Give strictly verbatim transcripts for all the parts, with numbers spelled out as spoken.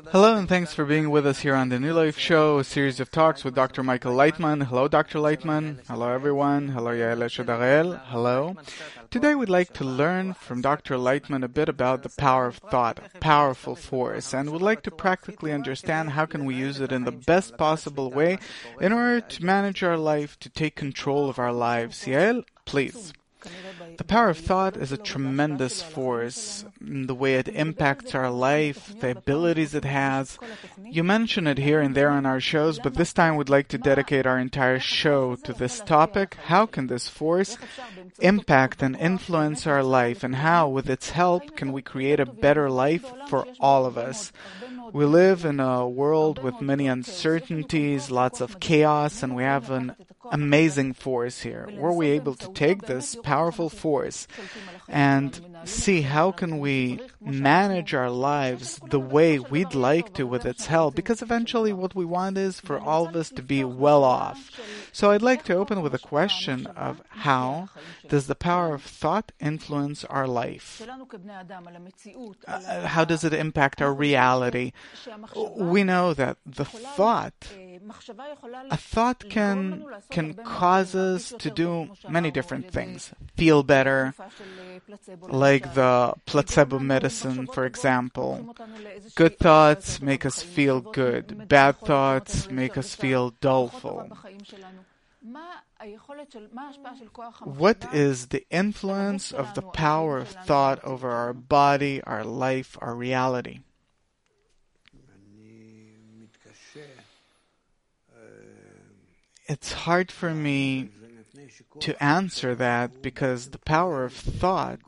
Hello and thanks for being with us here on the New Life Show, a series of talks with Doctor Michael Leitman. Hello, Doctor Leitman. Hello, everyone. Hello, Yael Shadarel. Hello. Today we'd like to learn from Doctor Leitman a bit about the power of thought, a powerful force, and would like to practically understand how can we use it in the best possible way in order to manage our life, to take control of our lives. Yael, please. The power of thought is a tremendous force in the way it impacts our life, the abilities it has. You mention it here and there on our shows, but this time we'd like to dedicate our entire show to this topic. How can this force impact and influence our life, and how, with its help, can we create a better life for all of us? We live in a world with many uncertainties, lots of chaos, and we have an amazing force here. Were we able to take this powerful force and see how can we manage our lives the way we'd like to with its help? Because eventually what we want is for all of us to be well off. So I'd like to open with a question of how does the power of thought influence our life? Uh, how does it impact our reality? We know that the thought, a thought can can cause us to do many different things. Feel better, like the placebo medicine, for example. Good thoughts make us feel good. Bad thoughts make us feel doleful. What is the influence of the power of thought over our body, our life, our reality? It's hard for me to answer that because the power of thought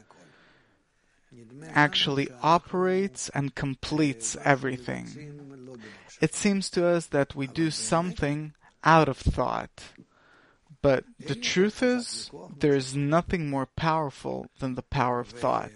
actually operates and completes everything. It seems to us that we do something out of thought. But the truth is, there is nothing more powerful than the power of thought.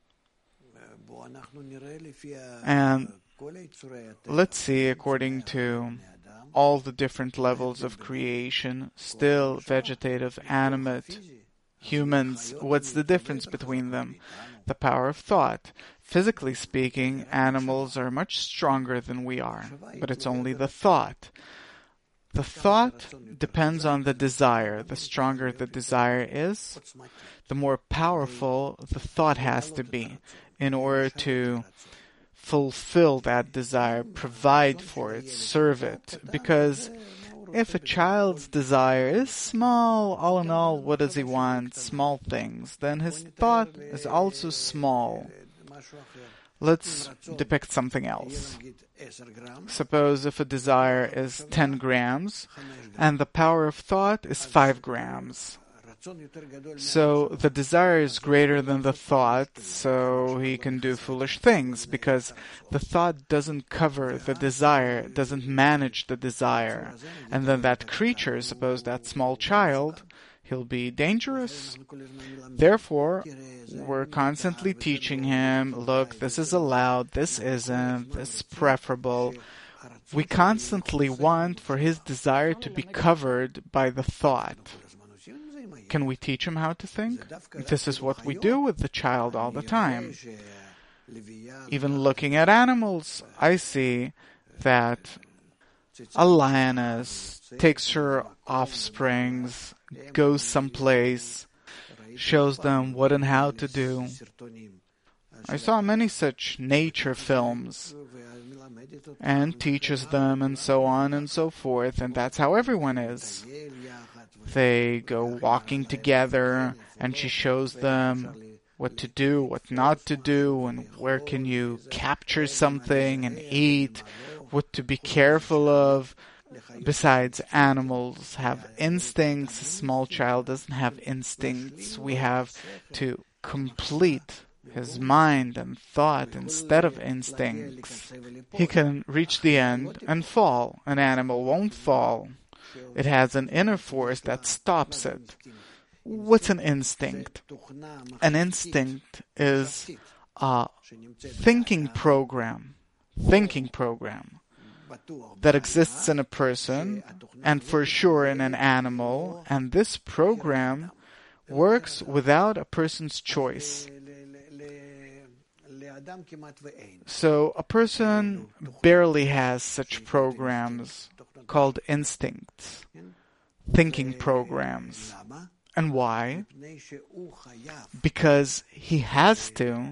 And let's see, according to all the different levels of creation, still, vegetative, animate, humans, what's the difference between them? The power of thought. Physically speaking, animals are much stronger than we are, but it's only the thought. The thought depends on the desire. The stronger the desire is, the more powerful the thought has to be in order to fulfill that desire, provide for it, serve it. Because if a child's desire is small, all in all, what does he want? Small things. Then his thought is also small. Let's depict something else. Suppose if a desire is ten grams and the power of thought is five grams. So the desire is greater than the thought, so he can do foolish things because the thought doesn't cover the desire, doesn't manage the desire. And then that creature, suppose that small child, he'll be dangerous. Therefore, we're constantly teaching him, look, this is allowed, this isn't, this is preferable. We constantly want for his desire to be covered by the thought. Can we teach him how to think? This is what we do with the child all the time. Even looking at animals, I see that a lioness takes her offsprings, goes someplace, shows them what and how to do. I saw many such nature films and teaches them and so on and so forth, and that's how everyone is. They go walking together and she shows them what to do, what not to do, and where can you capture something and eat, what to be careful of. Besides, animals have instincts. A small child doesn't have instincts. We have to complete his mind and thought instead of instincts. He can reach the end and fall. An animal won't fall. It has an inner force that stops it. What's an instinct? An instinct is a thinking program, thinking program that exists in a person and for sure in an animal, and this program works without a person's choice. So a person barely has such programs called instincts, thinking programs. And why? Because he has to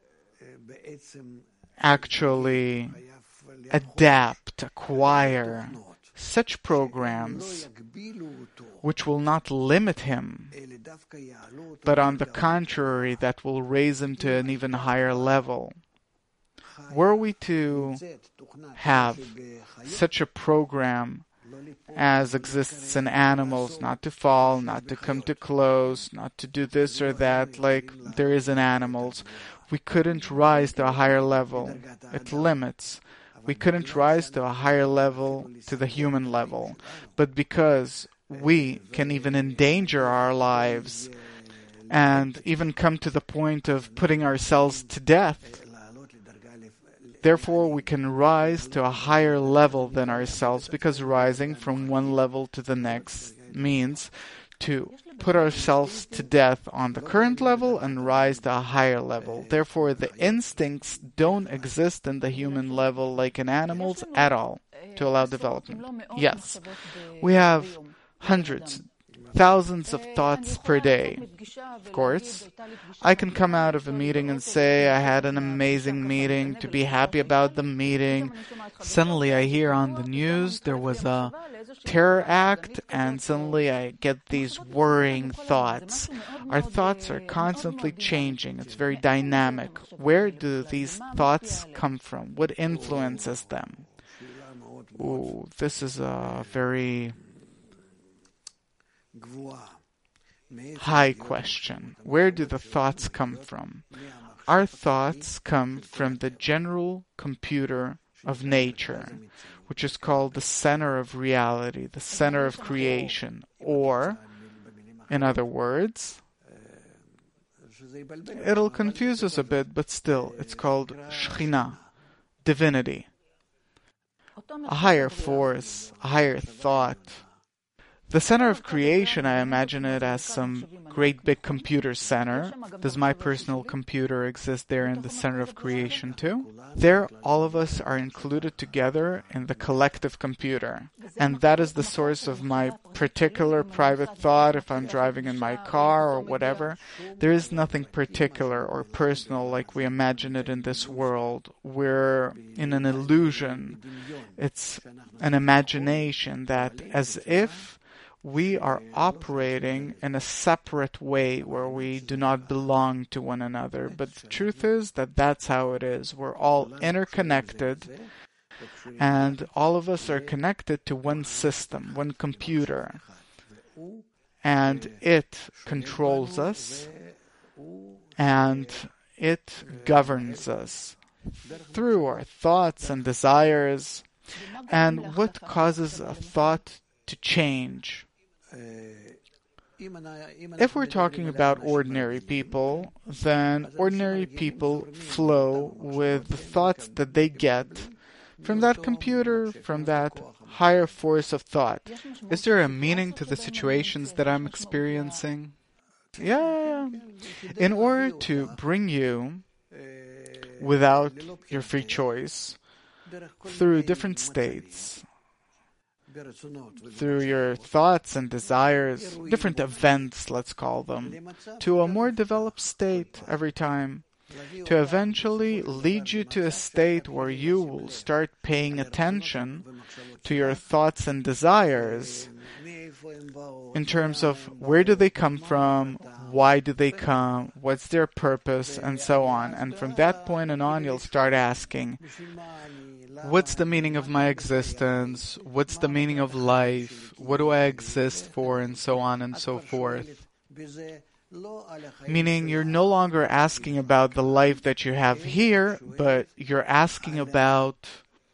actually adapt, acquire such programs which will not limit him, but on the contrary, that will raise him to an even higher level. Were we to have such a program as exists in animals, not to fall, not to come too close, not to do this or that, like there is in animals, we couldn't rise to a higher level. It limits. We couldn't rise to a higher level, to the human level. But because we can even endanger our lives and even come to the point of putting ourselves to death, therefore we can rise to a higher level than ourselves, because rising from one level to the next means to put ourselves to death on the current level and rise to a higher level. Therefore, the instincts don't exist in the human level like in animals at all to allow development. Yes, we have hundreds, thousands of thoughts per day. Of course, I can come out of a meeting and say I had an amazing meeting, to be happy about the meeting. Suddenly I hear on the news there was a terror act, and suddenly I get these worrying thoughts. Our thoughts are constantly changing. It's very dynamic. Where do these thoughts come from? What influences them? Ooh, this is a very high question. Where do the thoughts come from? Our thoughts come from the general computer of nature, which is called the center of reality, the center of creation, or, in other words, it'll confuse us a bit, but still, it's called Shekhinah, divinity, a higher force, a higher thought. The center of creation, I imagine it as some great big computer center. Does my personal computer exist there in the center of creation too? There, all of us are included together in the collective computer. And that is the source of my particular private thought if I'm driving in my car or whatever. There is nothing particular or personal like we imagine it in this world. We're in an illusion. It's an imagination that as if we are operating in a separate way where we do not belong to one another. But the truth is that that's how it is. We're all interconnected, and all of us are connected to one system, one computer. And it controls us, and it governs us through our thoughts and desires. And what causes a thought to change? If we're talking about ordinary people, then ordinary people flow with the thoughts that they get from that computer, from that higher force of thought. Is there a meaning to the situations that I'm experiencing? Yeah. In order to bring you, without your free choice, through different states, through your thoughts and desires, different events, let's call them, to a more developed state every time, to eventually lead you to a state where you will start paying attention to your thoughts and desires in terms of where do they come from, why do they come, what's their purpose, and so on. And from that point on, you'll start asking, what's the meaning of my existence? What's the meaning of life? What do I exist for? And so on and so forth. Meaning you're no longer asking about the life that you have here, but you're asking about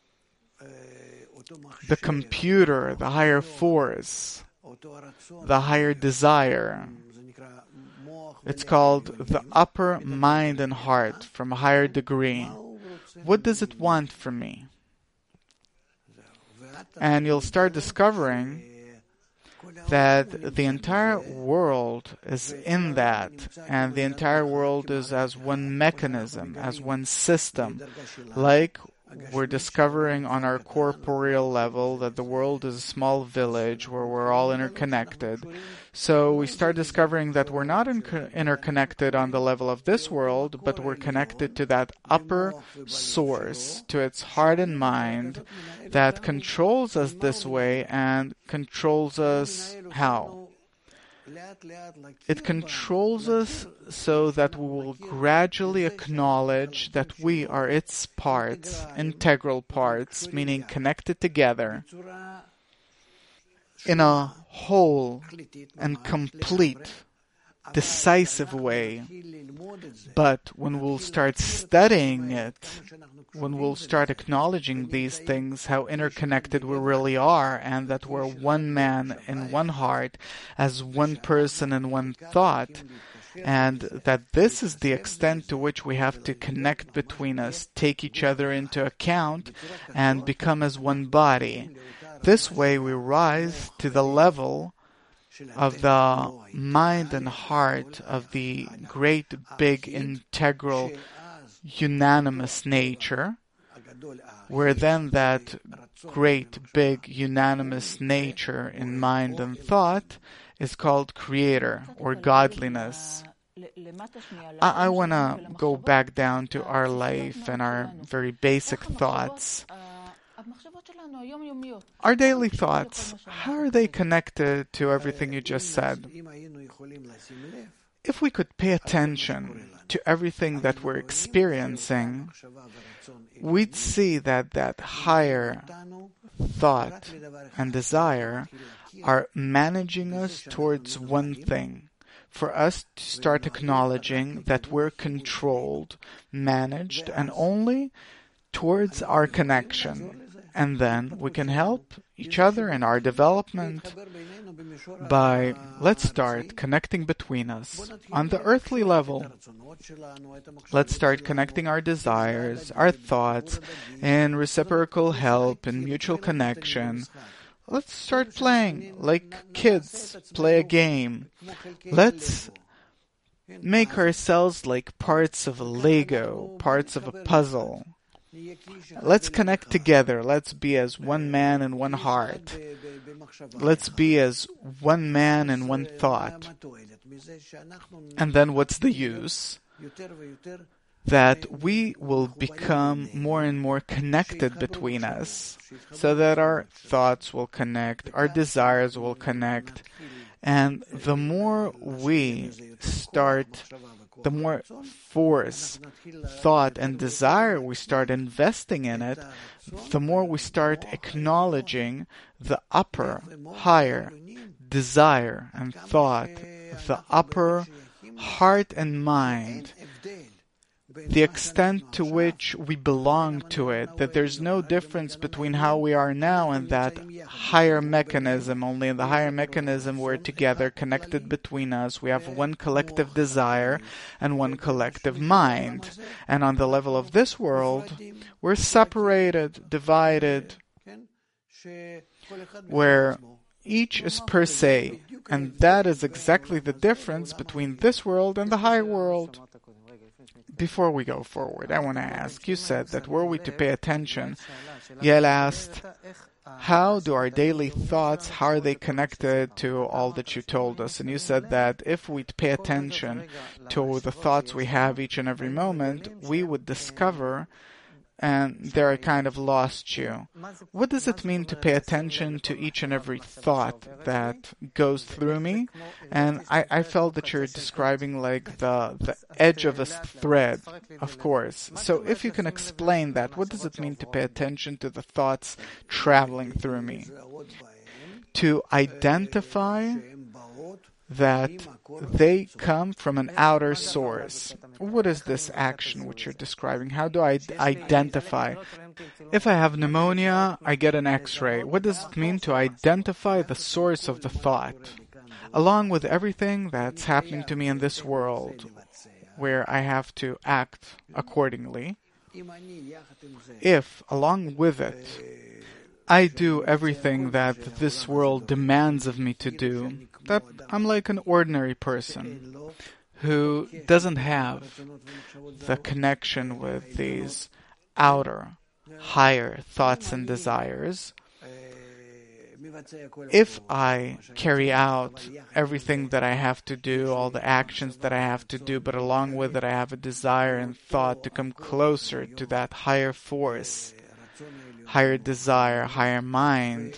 the computer, the higher force, the higher desire. It's called the upper mind and heart from a higher degree. What does it want from me? And you'll start discovering that the entire world is in that, and the entire world is as one mechanism, as one system, like we're discovering on our corporeal level that the world is a small village where we're all interconnected. So we start discovering that we're not inter- interconnected on the level of this world, but we're connected to that upper source, to its heart and mind that controls us this way and controls us how? It controls us so that we will gradually acknowledge that we are its parts, integral parts, meaning connected together in a whole and complete, decisive way. But when we'll start studying it, when we'll start acknowledging these things, how interconnected we really are, and that we're one man in one heart, as one person in one thought, and that this is the extent to which we have to connect between us, take each other into account, and become as one body. This way we rise to the level of the mind and heart of the great, big, integral, unanimous nature, where then that great, big, unanimous nature in mind and thought is called Creator or Godliness. I, I want to go back down to our life and our very basic thoughts. Our daily thoughts, how are they connected to everything you just said? If we could pay attention to everything that we're experiencing, we'd see that that higher thought and desire are managing us towards one thing. For us to start acknowledging that we're controlled, managed, and only towards our connection. And then we can help each other in our development by, let's start connecting between us on the earthly level. Let's start connecting our desires, our thoughts, in reciprocal help and mutual connection. Let's start playing like kids play a game. Let's make ourselves like parts of a Lego, parts of a puzzle. Let's connect together. Let's be as one man and one heart. Let's be as one man and one thought. And then what's the use? That we will become more and more connected between us, so that our thoughts will connect, our desires will connect, and the more we start, the more force, thought, and desire we start investing in it, the more we start acknowledging the upper, higher desire and thought, the upper heart and mind, the extent to which we belong to it, that there's no difference between how we are now and that higher mechanism. Only in the higher mechanism we're together, connected between us. We have one collective desire and one collective mind. And on the level of this world, we're separated, divided, where each is per se. And that is exactly the difference between this world and the higher world. Before we go forward, I want to ask, you said that were we to pay attention, Yael asked, how do our daily thoughts, how are they connected to all that you told us? And you said that if we pay attention to the thoughts we have each and every moment, we would discover and they're kind of lost you. What does it mean to pay attention to each and every thought that goes through me? And I, I felt that you're describing like the, the edge of a thread, of course. So if you can explain that, what does it mean to pay attention to the thoughts traveling through me? To identify that they come from an outer source. What is this action which you're describing? How do I identify? If I have pneumonia, I get an X-ray. What does it mean to identify the source of the thought? Along with everything that's happening to me in this world, where I have to act accordingly, if, along with it, I do everything that this world demands of me to do. That I'm like an ordinary person who doesn't have the connection with these outer, higher thoughts and desires. If I carry out everything that I have to do, all the actions that I have to do, but along with it I have a desire and thought to come closer to that higher force, higher desire, higher mind,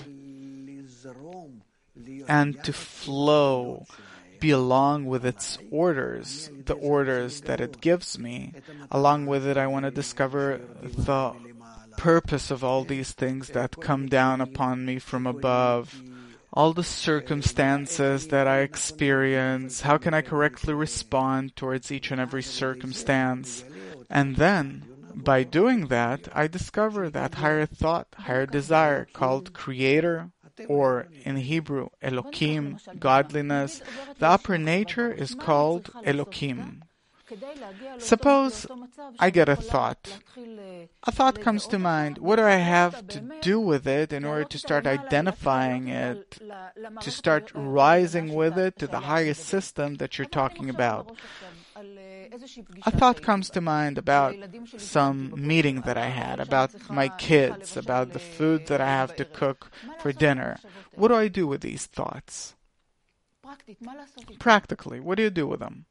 and to flow, be along with its orders, the orders that it gives me. Along with it, I want to discover the purpose of all these things that come down upon me from above, all the circumstances that I experience, how can I correctly respond towards each and every circumstance. And then, by doing that, I discover that higher thought, higher desire, called Creator, or in Hebrew, Elokim, godliness. The upper nature is called Elokim. Suppose I get a thought. A thought comes to mind. What do I have to do with it in order to start identifying it, to start rising with it to the highest system that you're talking about? A thought comes to mind about some meeting that I had, about my kids, about the food that I have to cook for dinner. What do I do with these thoughts? Practically, what do you do with them?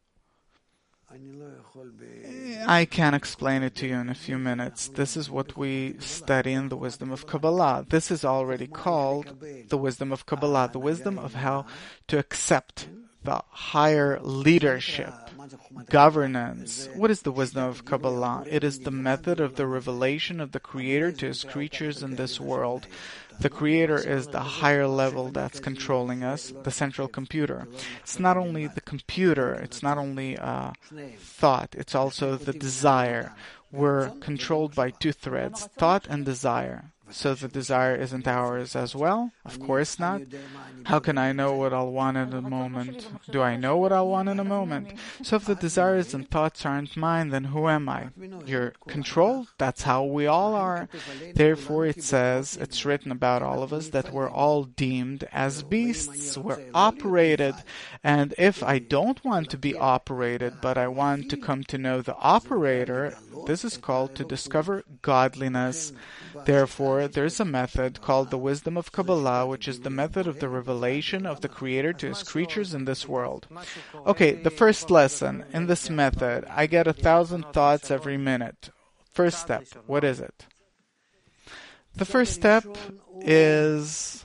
I can explain it to you in a few minutes. This is what we study in the wisdom of Kabbalah. This is already called the wisdom of Kabbalah, the wisdom of how to accept the higher leadership, governance. What is the wisdom of Kabbalah? It is the method of the revelation of the Creator to His creatures in this world. The Creator is the higher level that's controlling us, the central computer. It's not only the computer, it's not only a thought, it's also the desire. We're controlled by two threads, thought and desire. So the desire isn't ours as well? Of course not. How can I know what I'll want in a moment? Do I know what I'll want in a moment? So if the desires and thoughts aren't mine, then who am I? You're controlled? That's how we all are. Therefore it says, it's written about all of us, that we're all deemed as beasts. We're operated. And if I don't want to be operated, but I want to come to know the operator, this is called to discover godliness. Therefore, there's a method called the wisdom of Kabbalah, which is the method of the revelation of the Creator to His creatures in this world. Okay, the first lesson in this method, I get a thousand thoughts every minute. First step, what is it? The first step is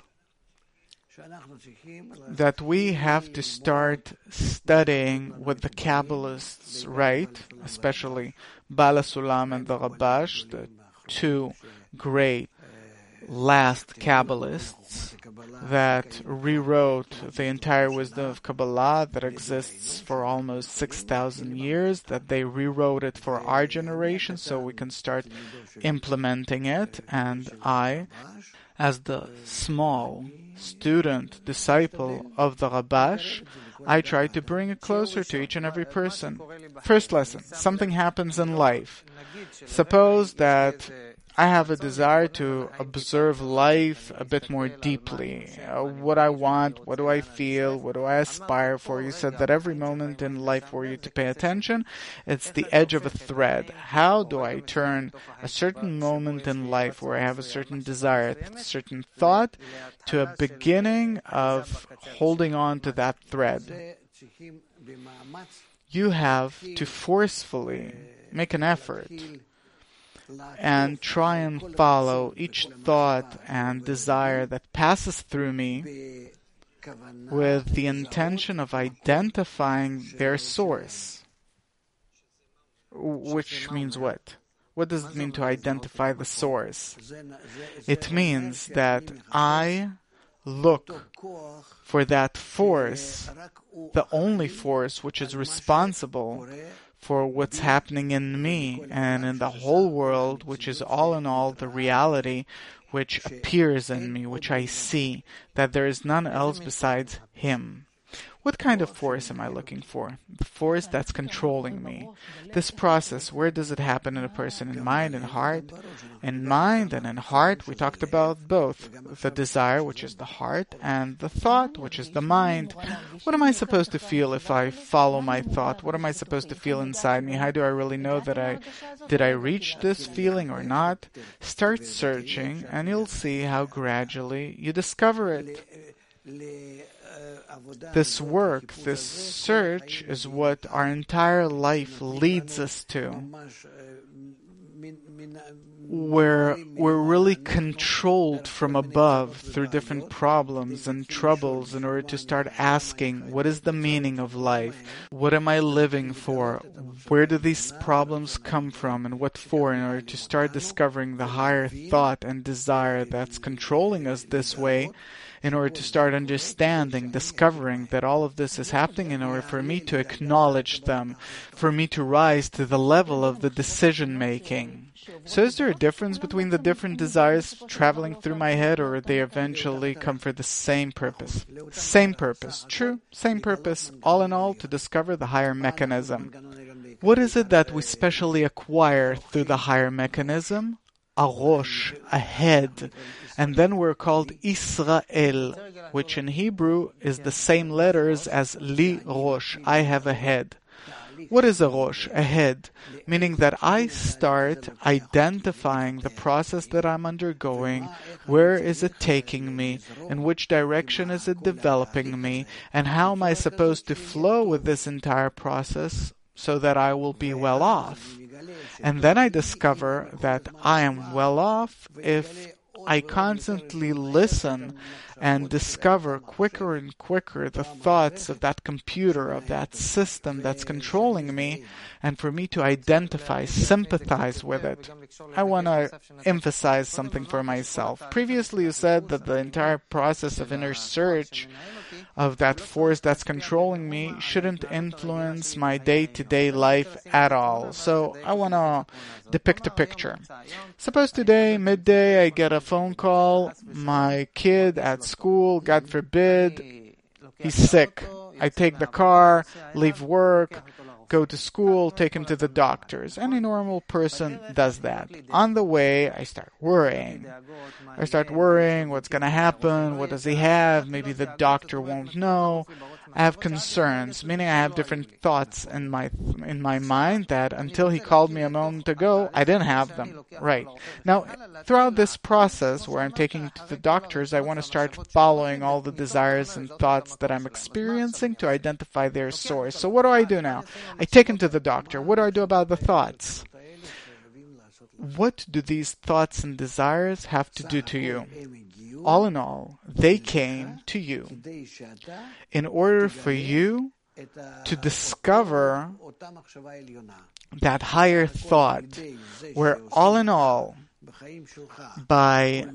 that we have to start studying what the Kabbalists write, especially Bala Sulam and the Rabash, the two great last Kabbalists that rewrote the entire wisdom of Kabbalah that exists for almost six thousand years, that they rewrote it for our generation so we can start implementing it. And I, as the small student, disciple of the Rabash, I try to bring it closer to each and every person. First lesson, something happens in life. Suppose that I have a desire to observe life a bit more deeply. Uh, what I want, what do I feel, what do I aspire for? You said that every moment in life for you to pay attention, it's the edge of a thread. How do I turn a certain moment in life where I have a certain desire, a certain thought, to a beginning of holding on to that thread? You have to forcefully make an effort and try and follow each thought and desire that passes through me with the intention of identifying their source. Which means what? What does it mean to identify the source? It means that I look for that force, the only force which is responsible for what's happening in me and in the whole world, which is all in all the reality which appears in me, which I see, that there is none else besides Him. What kind of force am I looking for? The force that's controlling me. This process, where does it happen in a person? In mind and heart? In mind and in heart, we talked about both. The desire, which is the heart, and the thought, which is the mind. What am I supposed to feel if I follow my thought? What am I supposed to feel inside me? How do I really know that I did I reach this feeling or not? Start searching, and you'll see how gradually you discover it. This work, this search, is what our entire life leads us to. Where we're really controlled from above through different problems and troubles in order to start asking, what is the meaning of life? What am I living for? Where do these problems come from and what for? In order to start discovering the higher thought and desire that's controlling us this way, in order to start understanding, discovering that all of this is happening in order for me to acknowledge them, for me to rise to the level of the decision making. So is there a difference between the different desires traveling through my head, or they eventually come for the same purpose? Same purpose. True, same purpose. All in all, to discover the higher mechanism. What is it that we specially acquire through the higher mechanism? A rosh, a head. And then we're called Israel, which in Hebrew is the same letters as li rosh, I have a head. What is a rosh? A head. Meaning that I start identifying the process that I'm undergoing, where is it taking me, in which direction is it developing me, and how am I supposed to flow with this entire process so that I will be well off. And then I discover that I am well off if I constantly listen and discover quicker and quicker the thoughts of that computer, of that system that's controlling me, and for me to identify, sympathize with it. I want to emphasize something for myself. Previously you said that the entire process of inner search of that force that's controlling me shouldn't influence my day-to-day life at all. So I want to depict a picture. Suppose today, midday, I get a phone call. My kid at school, God forbid, he's sick. I take the car, leave work, go to school, take him to the doctors. Any normal person does that. On the way, I start worrying. I start worrying what's going to happen, what does he have, maybe the doctor won't know. I have concerns, meaning I have different thoughts in my in my mind that until he called me a moment ago, I didn't have them. Right. Now, throughout this process where I'm taking to the doctors, I want to start following all the desires and thoughts that I'm experiencing to identify their source. So what do I do now? I take him to the doctor. What do I do about the thoughts? What do these thoughts and desires have to do to you? All in all, they came to you in order for you to discover that higher thought, where all in all, by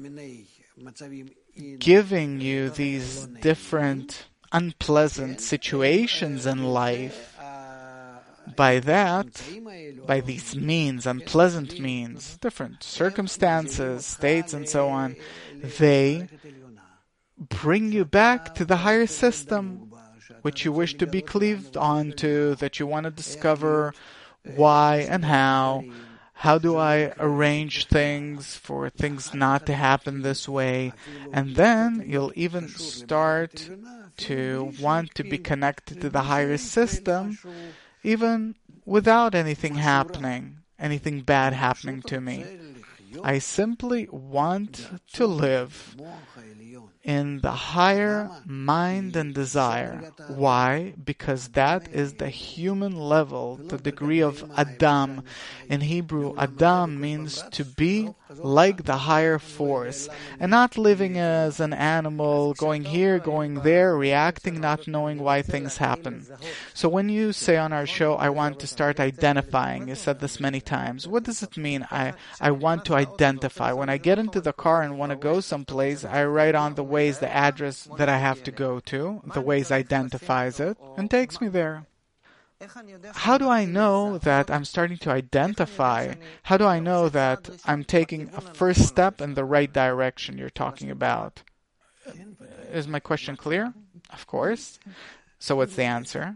giving you these different unpleasant situations in life, by that, by these means, unpleasant means, different circumstances, states, and so on, they bring you back to the higher system, which you wish to be cleaved onto, that you want to discover why and how. How do I arrange things for things not to happen this way? And then you'll even start to want to be connected to the higher system, even without anything happening, anything bad happening to me. I simply want to live in the higher mind and desire. Why? Because that is the human level, the degree of Adam. In Hebrew, Adam means to be like the higher force, and not living as an animal, going here, going there, reacting, not knowing why things happen. So when you say on our show, I want to start identifying, you said this many times, what does it mean? I, I want to identify. When I get into the car and want to go someplace, I write on the Waze the address that I have to go to. The Waze identifies it and takes me there. How do I know that I'm starting to identify? How do I know that I'm taking a first step in the right direction you're talking about? Is my question clear? Of course. So what's the answer?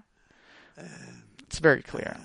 It's very clear.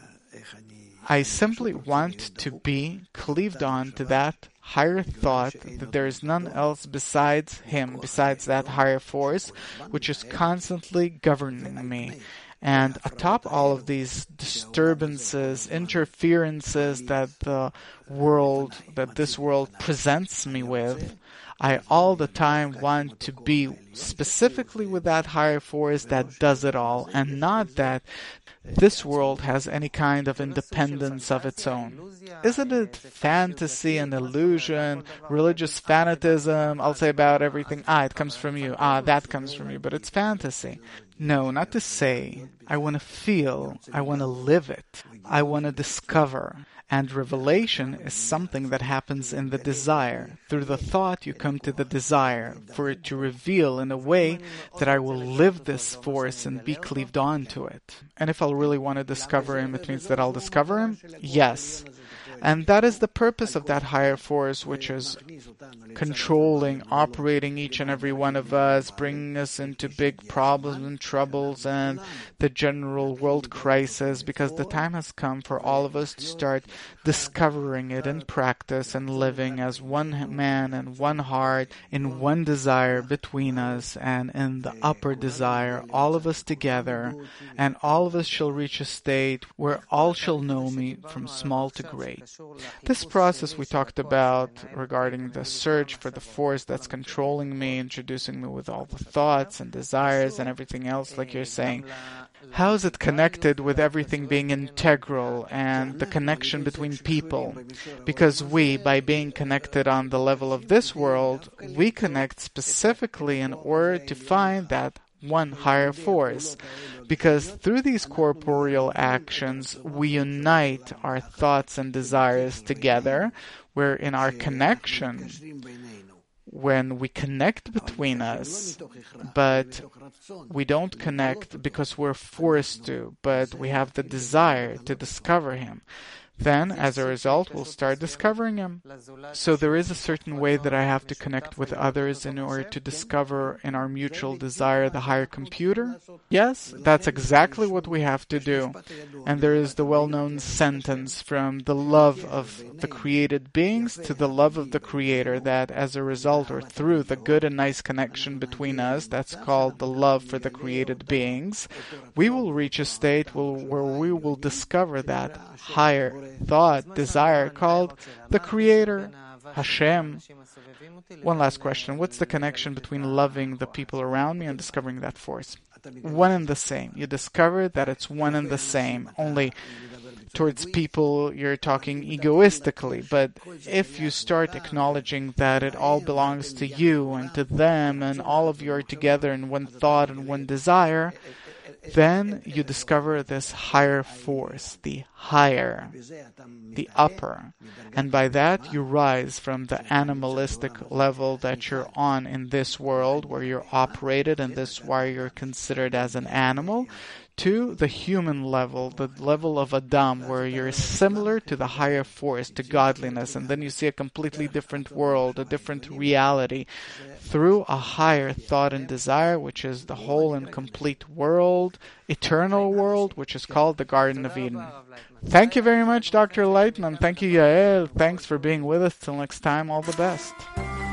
I simply want to be cleaved on to that higher thought that there is none else besides him, besides that higher force, which is constantly governing me. And atop all of these disturbances, interferences that the world, that this world presents me with, I all the time want to be specifically with that higher force that does it all, and not that this world has any kind of independence of its own. Isn't it fantasy and illusion, religious fanatism? I'll say about everything, ah, it comes from you, ah, that comes from you, but it's fantasy. No, not to say. I want to feel, I want to live it, I want to discover. And revelation is something that happens in the desire. Through the thought, you come to the desire for it to reveal in a way that I will live this force and be cleaved on to it. And if I'll really want to discover him, it means that I'll discover him? Yes. And that is the purpose of that higher force, which is controlling, operating each and every one of us, bringing us into big problems and troubles and the general world crisis, because the time has come for all of us to start discovering it in practice and living as one man and one heart, in one desire between us and in the upper desire, all of us together, and all of us shall reach a state where all shall know me from small to great. This process we talked about regarding the search for the force that's controlling me, introducing me with all the thoughts and desires and everything else, like you're saying. How is it connected with everything being integral and the connection between people? Because we, by being connected on the level of this world, we connect specifically in order to find that one higher force. Because through these corporeal actions, we unite our thoughts and desires together, where in our connection, when we connect between us, but we don't connect because we're forced to, but we have the desire to discover him. Then, as a result, we'll start discovering him. So there is a certain way that I have to connect with others in order to discover in our mutual desire the higher computer? Yes, that's exactly what we have to do. And there is the well-known sentence from the love of the created beings to the love of the Creator, that as a result or through the good and nice connection between us, that's called the love for the created beings, we will reach a state where we will discover that higher thought, desire, called the Creator, Hashem. One last question. What's the connection between loving the people around me and discovering that force? One and the same. You discover that it's one and the same. Only towards people you're talking egoistically. But if you start acknowledging that it all belongs to you and to them and all of you are together in one thought and one desire, then you discover this higher force, the higher, the upper. And by that you rise from the animalistic level that you're on in this world, where you're operated, and this is why you're considered as an animal, to the human level, the level of Adam, where you're similar to the higher force, to godliness, and then you see a completely different world, a different reality, through a higher thought and desire, which is the whole and complete world, eternal world, which is called the Garden of Eden. Thank you very much, Doctor Lightman. Thank you, Yael. Thanks for being with us. Till next time, all the best.